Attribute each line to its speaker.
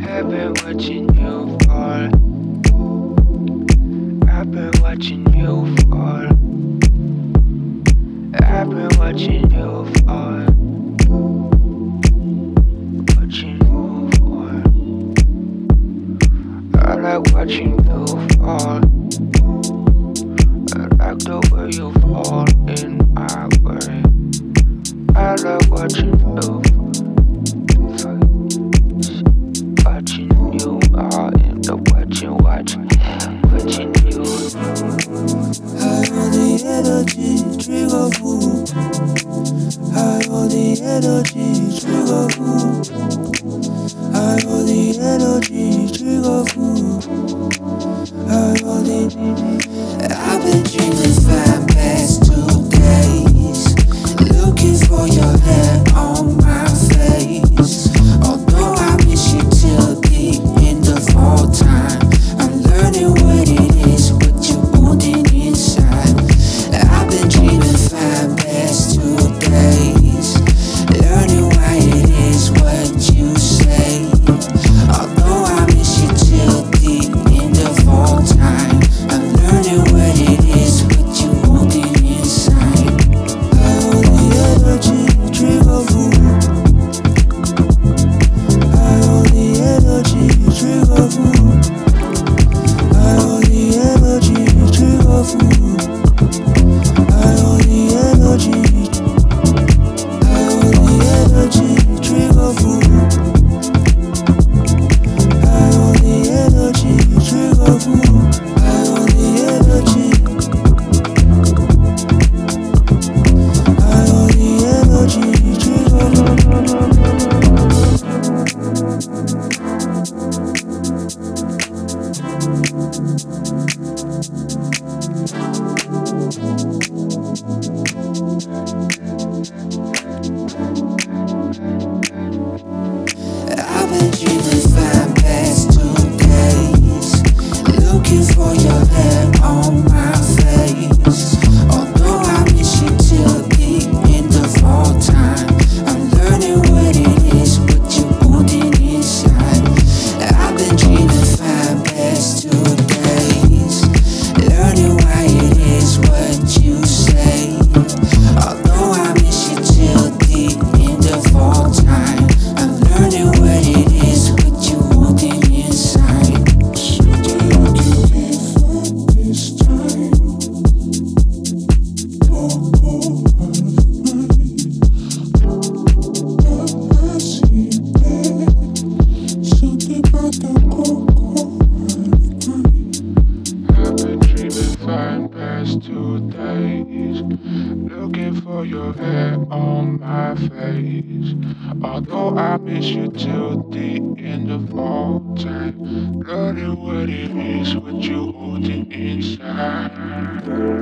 Speaker 1: I've been watching you fall. I've been watching you fall. I've been watching you fall. Watching you fall. I like watching you fall. I like the way you fall in my way. I like watching you fall. Watching you all in the watching you.
Speaker 2: I hold the energy, trigger fool. I hold the energy, trigger fool. I hold the energy, trigger fool. I hold it. I've been dreaming fine past 2 days, looking for your hair on my face. Although I miss you till deep in the fall time, I'm learning what it is, what you're holding inside. I've been dreaming fine past 2 days, learning why it is what you say. Although I miss you till deep in the fall time, I'm learning what it is, what you're holding inside. I hold the energy, trigger fool. I hold the energy, trigger fool. I hold the energy, trigger fool. I hold the energy. I hold the energy, trigger fool. I hold the energy, trigger fool. I hold the energy. I hold the energy, trigger I've been dreaming fine past 2 days, looking for your hair on my face. Although I miss you till deep in the fall time, I'm learning what it is, what you're holding inside. I've been dreaming fine past 2 days, learning why it is what you say. Although I miss you till deep in the fall time, I'm learning what it is, what you're holding inside. Should I give up this time? I see there something about the cocoa.
Speaker 1: I've been dreaming fine past 2 days, looking for your hair on my face. Although I miss you till the end of all time, learning what it is, what you holding inside.